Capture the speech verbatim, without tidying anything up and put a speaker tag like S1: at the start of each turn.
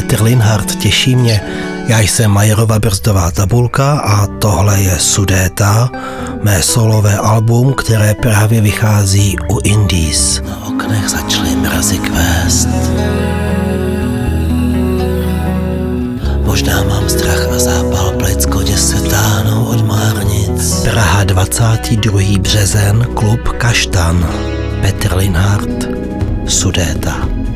S1: Petr Linhart, těší mě. Já jsem Majerova brzdová tabulka a tohle je Sudéta, mé solové album, které právě vychází u Indies. Na oknech začaly mrazy kvést. Možná mám strach a zápal plic, kodě se táhnou od márnic. Praha dvacátý druhý březen, klub Kaštan. Petr Linhart, Sudéta.